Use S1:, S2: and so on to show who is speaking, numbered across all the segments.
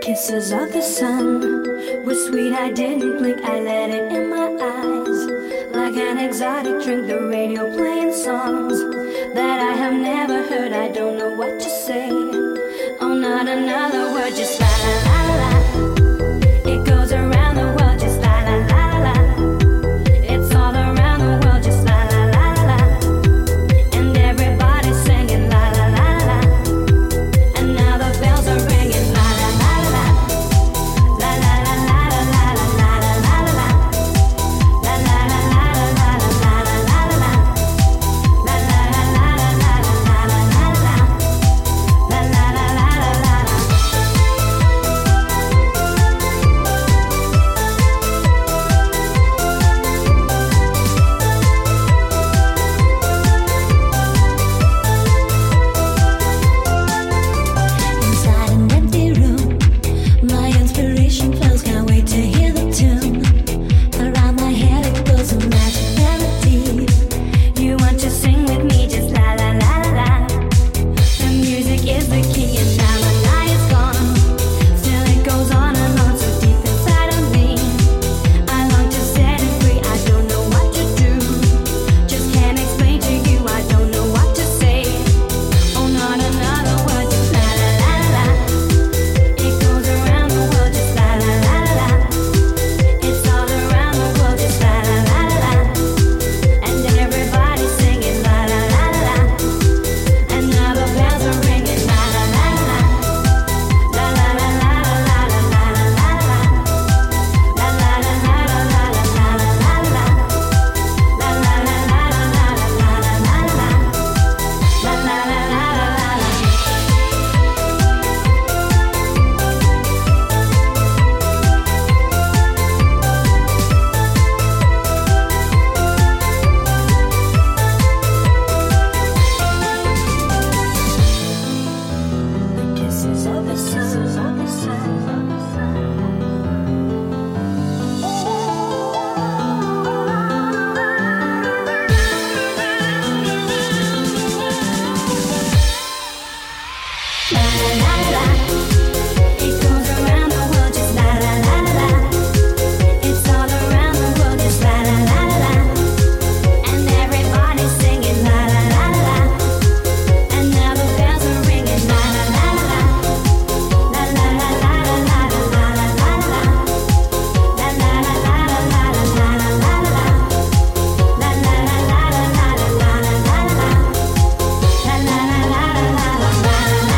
S1: Kisses of the sun were sweet, I didn't blink, I let it in my eyes. Like an exotic drink, the radio playing songs that I have never heard, I don't know what to say. Oh, not another word, just la la la la. It goes around the world, just la la la la la. It's all around the world, just la la la la la. And everybody's singing la la la la. And now the bells are ringing la la la la. La la la la la la la la la la. La la la la la la la la la la. La la la la la la la la la la. La la la la la la. Inside an empty room, my inspiration flows. Can't wait to hear the tune. Around my head it goes a magic melody. You want to sing with me, just la la la la la. The music is the key, and now the night is gone. Still it goes on and on, so deep inside of me. I long to set it free. I don't know what to do. Just can't explain to you. I don't know what to say. Oh, not another word, just la la la la. It goes around the world, just la la la la. It's all around the world, just la la la la. And everybody's singing la la la la. And now the bells are ringing la la la la. La la la la la la la la la. La la la la la la la la la la. La la la la la la la la la la. La la la la la la. The kisses of the La la la la. It goes around the world, just la la la la. It's all around the world, just la la la la. And everybody's singing la la la la. And now the bells are ringing la la la la. La la la la la la la la la la. La la la la la la la la la la. La la la la la la la la la la. La la la la la la la la.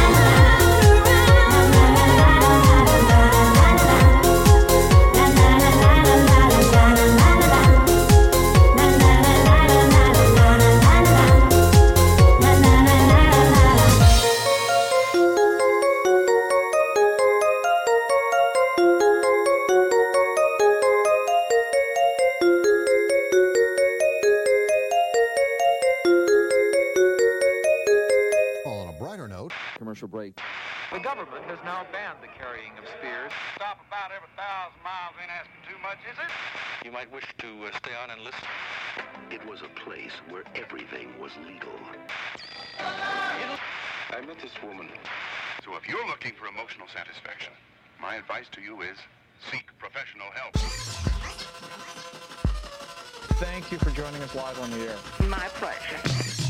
S2: On a brighter note,
S3: Commercial break.
S4: The government has now banned the carrying of spears.
S5: Stop about every 1,000 miles ain't asking too much, is it?
S6: You might wish to stay on and listen.
S7: It was a place where everything was legal.
S5: I met this woman. So if you're looking for emotional satisfaction, my advice to you is seek professional help.
S3: Thank you for joining us live on the air.
S8: My pleasure.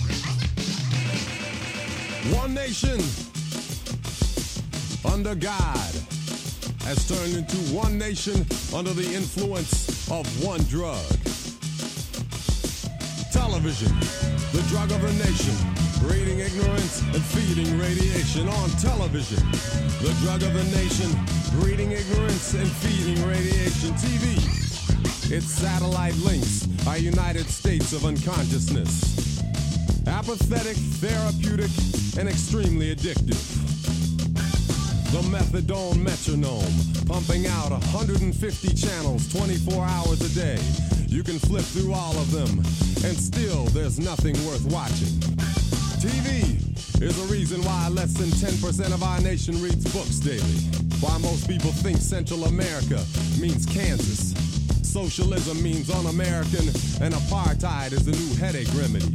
S9: One nation under God has turned into one nation under the influence of one drug. Television, the drug of the nation, breeding ignorance and feeding radiation. On television, the drug of the nation, breeding ignorance and feeding radiation. TV, its satellite links, our United States of unconsciousness. Apathetic, therapeutic, and extremely addictive. The methadone metronome, pumping out 150 channels 24 hours a day. You can flip through all of them, and still there's nothing worth watching. TV is a reason why less than 10% of our nation reads books daily. Why most people think Central America means Kansas. Socialism means un-American, and apartheid is the new headache remedy.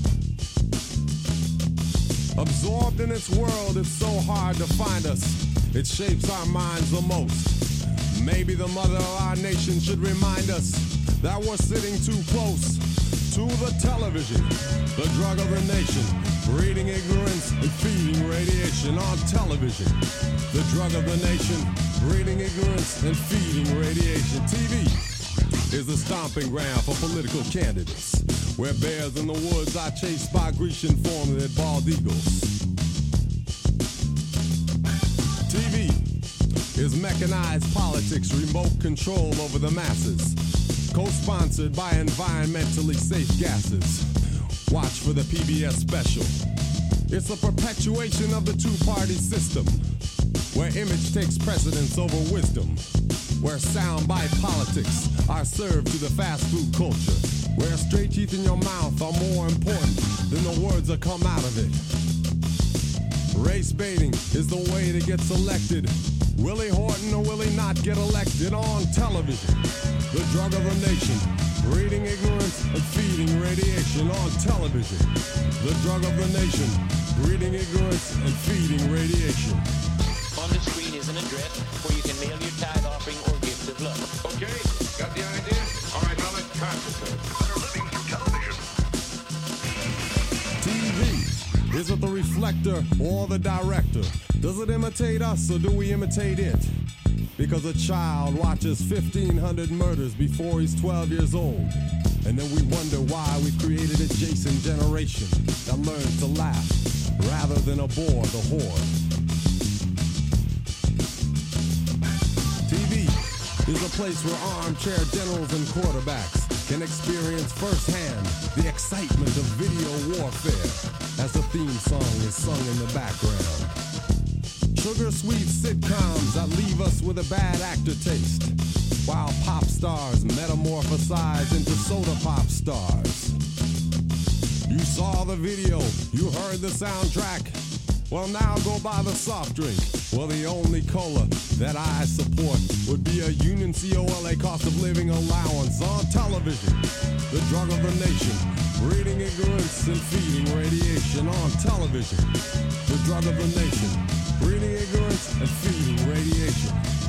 S9: Absorbed in its world, it's so hard to find us. it shapes our minds the most. Maybe the mother of our nation should remind us that we're sitting too close to the television, the drug of the nation, breeding ignorance and feeding radiation on television. The drug of the nation, breeding ignorance and feeding radiation. TV is the stomping ground for political candidates, where bears in the woods are chased by Grecian formed bald eagles. TV is mechanized politics, remote control over the masses, co-sponsored by environmentally safe gases. Watch for the PBS special. It's a perpetuation of the two-party system, where image takes precedence over wisdom, where soundbite politics are served to the fast food culture, where straight teeth in your mouth are more important than the words that come out of it. Race baiting is the way to get selected. Will he Horton or will he not get elected on television? The drug of the nation, breeding ignorance and feeding radiation on television. The drug of the nation, breeding ignorance and feeding radiation.
S8: On the screen is an address where you can mail your tithe offering or gift of love.
S5: Okay, got the idea? All right, now let's concentrate. Better living through television.
S9: TV, is it the reflector or the director? Does it imitate us or do we imitate it? Because a child watches 1,500 murders before he's 12 years old. And then we wonder why we've created a Jason generation that learns to laugh rather than abhor the horde. TV is a place where armchair generals and quarterbacks can experience firsthand the excitement of video warfare as the theme song is sung in the background. Sugar-sweet sitcoms that leave us with a bad actor taste, while pop stars metamorphosize into soda pop stars. You saw the video, you heard the soundtrack. Well, now go buy the soft drink. Well, the only cola that I support would be a Union COLA cost of living allowance on television. The drug of the nation, breeding ignorance and feeding radiation on television. The drug of the nation, breeding ignorance and feeding radiation.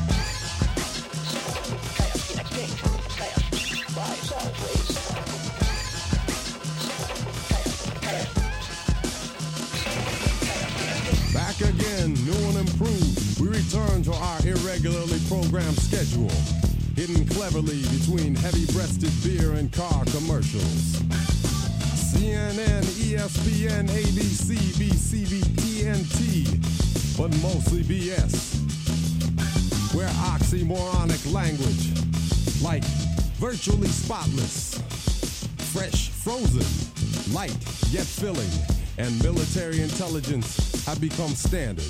S9: Back again, new and improved, we return to our irregularly programmed schedule, hidden cleverly between heavy-breasted beer and car commercials. CNN, ESPN, ABC, BCB, TNT, but mostly BS. Where oxymoronic language, like virtually spotless, fresh, frozen, light yet filling, and military intelligence have become standard.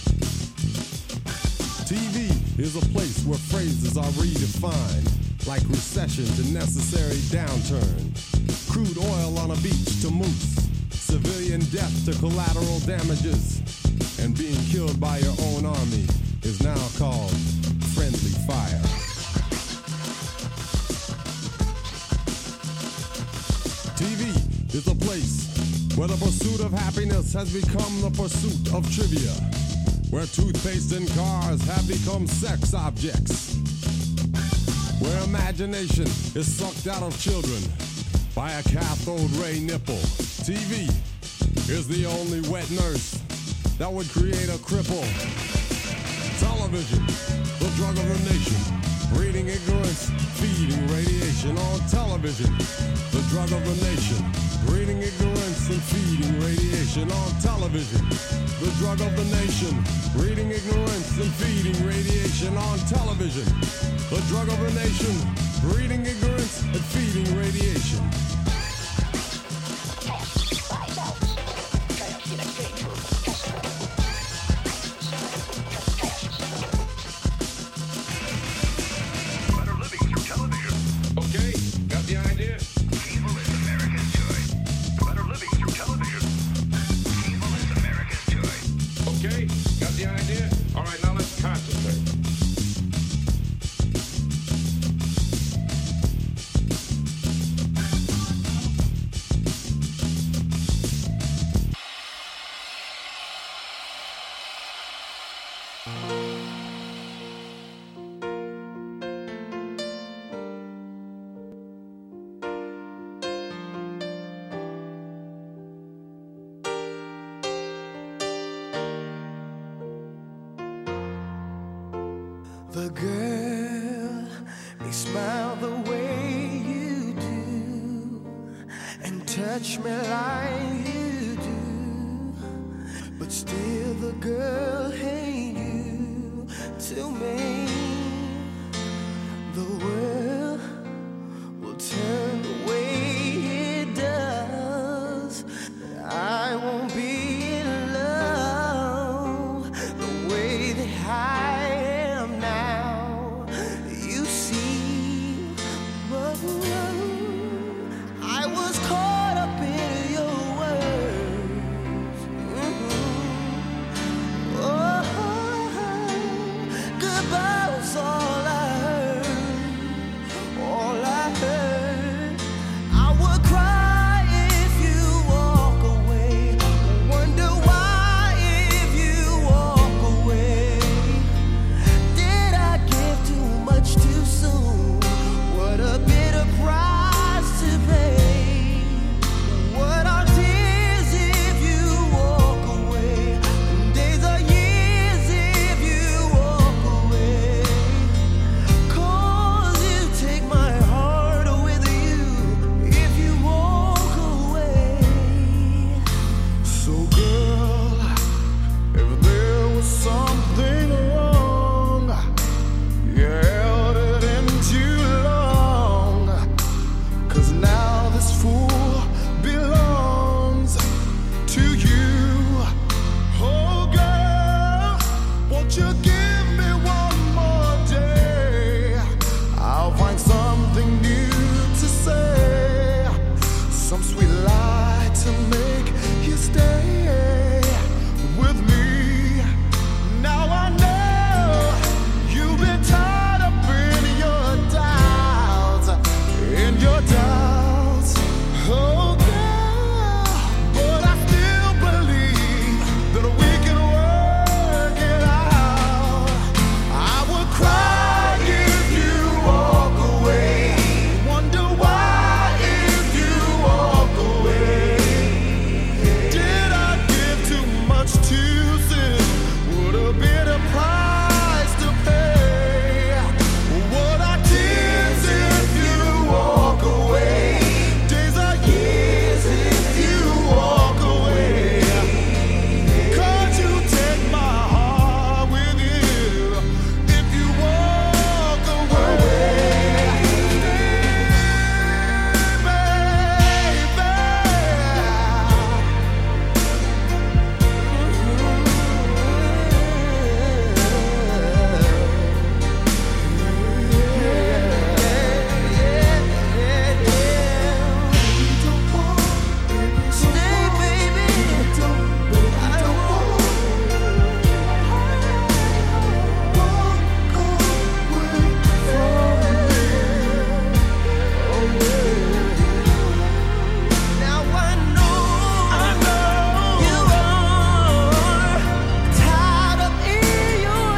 S9: TV is a place where phrases are redefined, like recession to necessary downturn, crude oil on a beach to moose, civilian death to collateral damages, and being killed by your own army is now called friendly fire. TV is a place where the pursuit of happiness has become the pursuit of trivia, where toothpaste and cars have become sex objects, where imagination is sucked out of children by a cathode ray nipple. TV is the only wet nurse that would create a cripple. Television, the drug of the nation, breeding ignorance, feeding radiation on television. The drug of the nation, breeding ignorance and feeding radiation on television. The drug of the nation, breeding ignorance and feeding radiation on television. The drug of the nation, breeding ignorance and feeding radiation.
S10: The girl may smile the way you do and touch me like you do, but still the girl ain't you to me. The world will turn the way it does, but I won't be in love the way that I am now. You see, I was caught up in your words. Goodbye was all I heard, all I heard. I would cry if you walk away, wonder why if you walk away. Did I give too much too soon? What a bitter price to pay. What are tears if you walk away? Days are years if you walk away. 'Cause you take my heart with you if you walk away. So girl, if there was something wrong, you held it in too long. 'Cause now this fool belongs to you. Oh girl, won't you give me one more day? I'll find something new to say, some sweet lie to make you stay with me. Now I know you've been tied up in your doubts, in your doubts. Oh girl, but I still believe that we can work it out. I would cry if you walk away, wonder why if you walk away. Did I give too much too soon? Would have been a price to pay. What are tears if you walk away? Days are years if you walk away. Could you take my heart with you if you walk away? Stay, baby. I don't walk away from me. Now I know you are tied up in your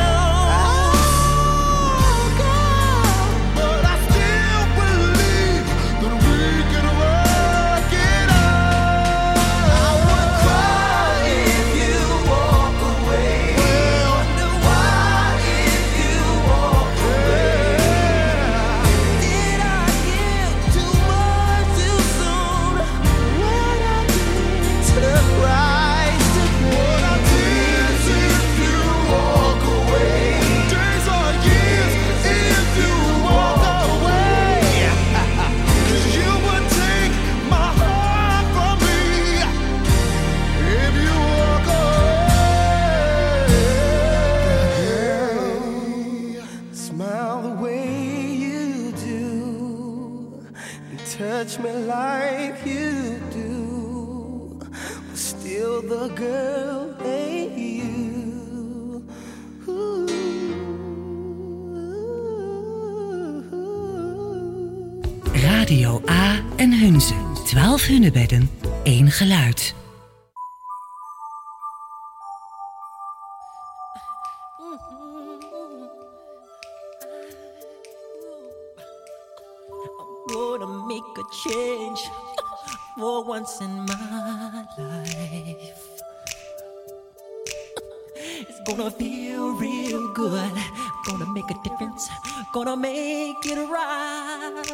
S10: doubts, but I still believe that we can work it out. I would cry if you walk away, wonder why if you walk away. Did I give too much too soon? What I did to the price to pay. What I did if you walk away. Days are years if you walk away. 'Cause you would take my heart from me if you walk away. Smile the way you do and touch me like you do, but still the girl ain't you. Ooh.
S11: Radio A en Hunze. 12 hunebedden, 1 geluid.
S10: Gonna make a change for once in my life. It's gonna feel real good.
S12: gonna make a difference, gonna make it right.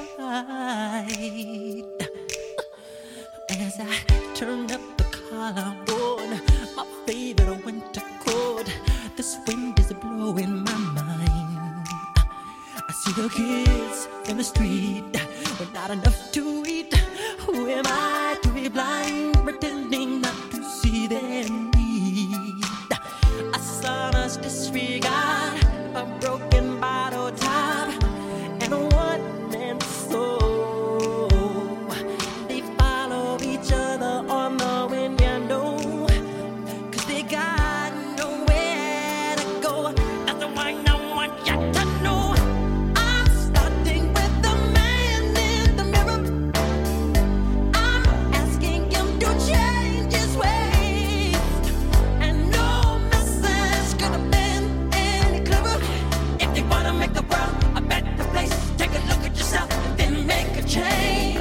S12: As I turn up the collarbone, my favorite winter coat, this wind is blowing my mind. I see the kids in the street with not enough to eat. Who am I to be blind, pretending not to see their need? A sonorous disregard, a broken bottle top, and a one-man soul. They follow each other on the wind, you know, 'cause they got nowhere to go. That's why I want you to know I'm starting with the man in the mirror. I'm asking him to change his ways, and no message could have been any clearer. If you wanna make the world a better place, take a look at yourself, then make a change.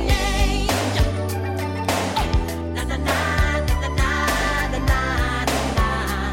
S12: Na na na na na na na na.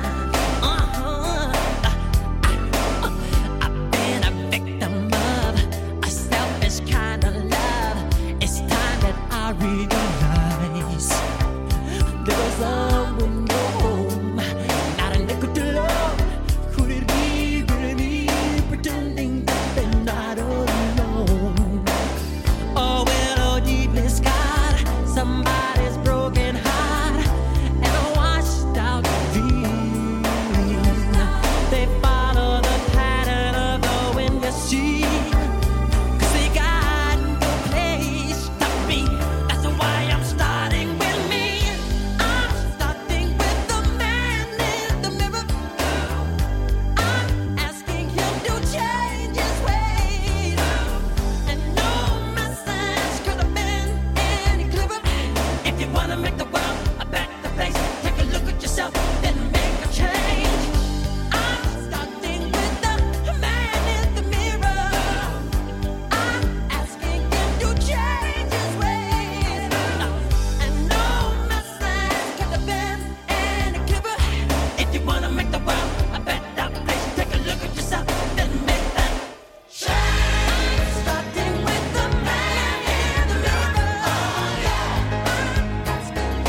S12: I've been a victim of a selfish kind of love. It's time that I realize there was someone no home, not a nickel to love. Could it be really me pretending that they're not alone? Oh, well, oh, deeply scarred, somebody's broken heart and a washed out dream. They follow the pattern of the wind, you see, 'cause they got no place to be. That's why I'm starting with me. I'm starting with the man in the mirror. I'm asking him to change his ways, and no message could have been any clearer. If you wanna make the world a better place, take a look at yourself, then make a change. I'm starting with the man in the mirror. I'm asking him to change his ways, and no message could have been any clearer. If you wanna make the world a better place, take a look at yourself, then make that change. I'm starting with the man in the mirror. I'm asking him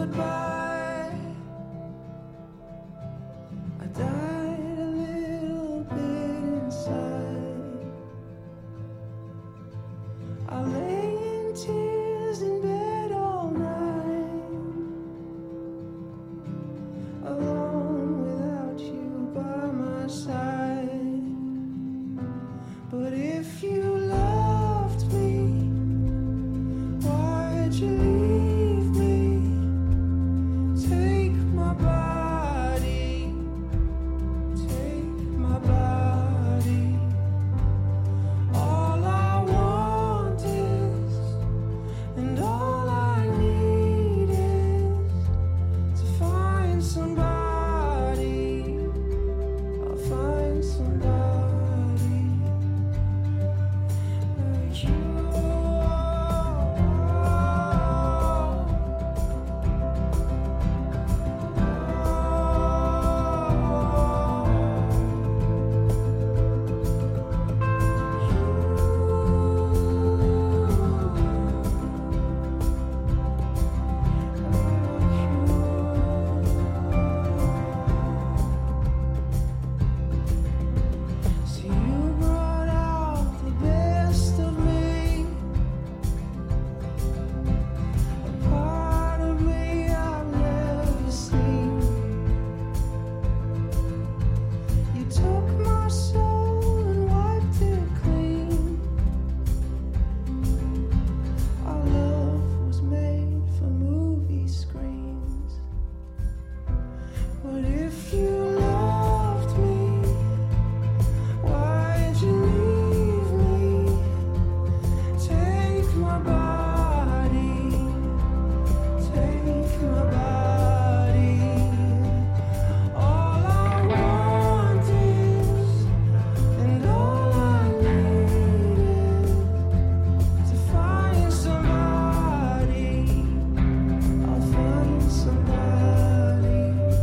S10: goodbye. I died a little bit inside. I lay in tears in bed all night, alone without you by my side. But if you loved me, why'd you leave me? Take my body, take my body. All I want is, and all I need is to find somebody. I'll find somebody like you. See, you brought out the best of me, a part of me I've never seen. You took my soul and wiped it clean. Our love was made for movie screens. But if you loved me, why'd you leave me? Take my body, take my body. All I want is, and all I need is to find somebody. I'll find somebody.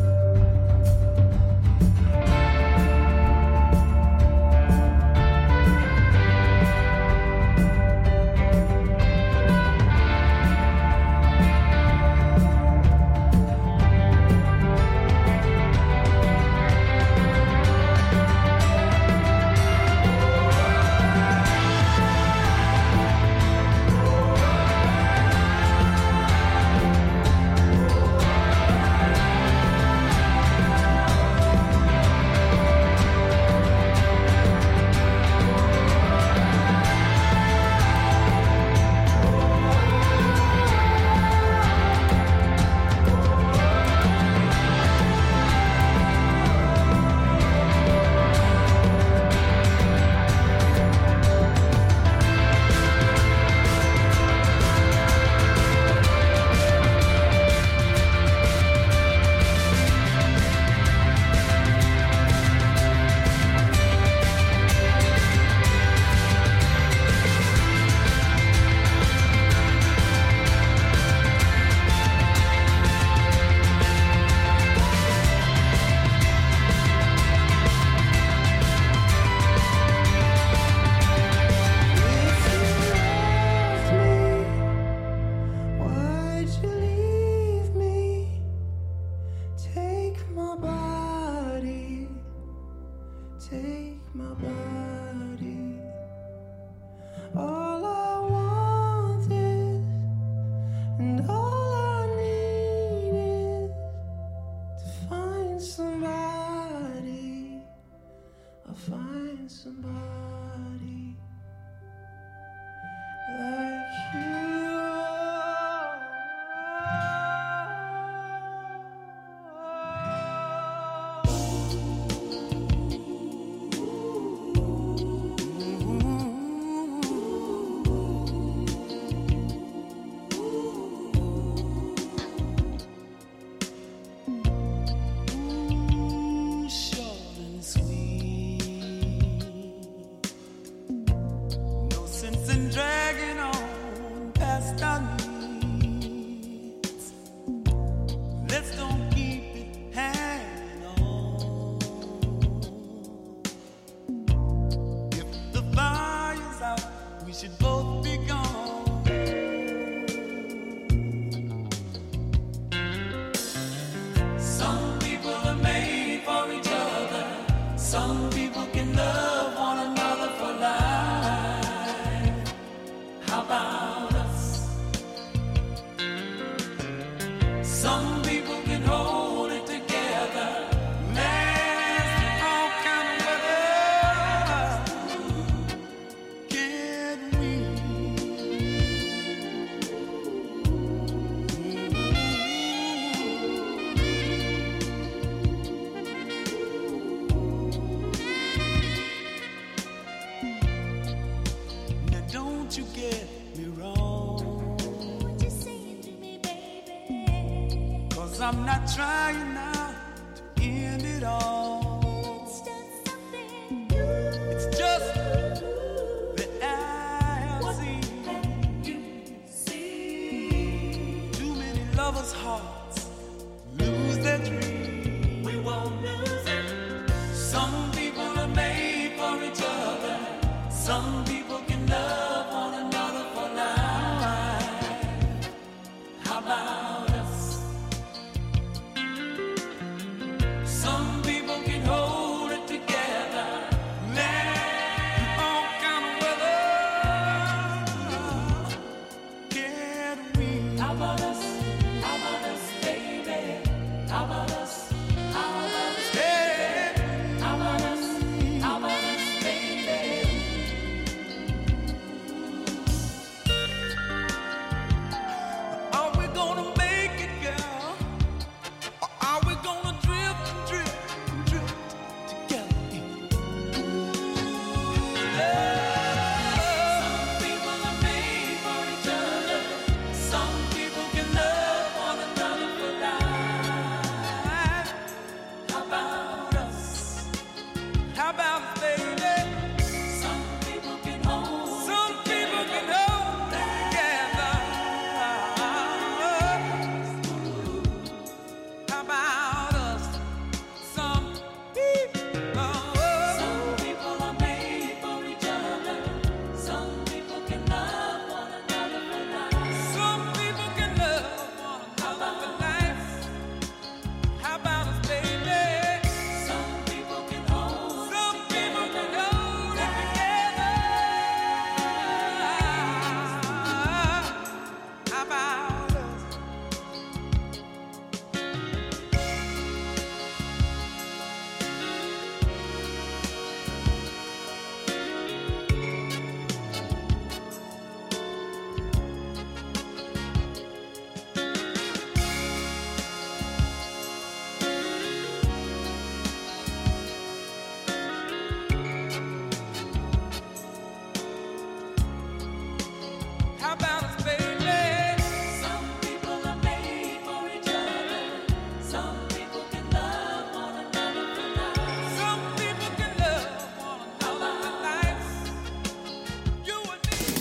S10: Why'd you leave me? Take my body, take my body. All I want is, and all I need is to find somebody. I'll find somebody like you. Short and sweet, no sense in dragging on past our needs. Let's don't keep it hanging on. If the fire's out, we should both be gone. don't you get me wrong.
S1: What you saying to me, baby?
S10: 'Cause I'm not trying now to end it all.
S1: Let's start something new.
S10: It's just that I have seen too many lovers' hearts lose their dreams.
S1: We won't lose it.
S10: Some people are made for each other. Some people can love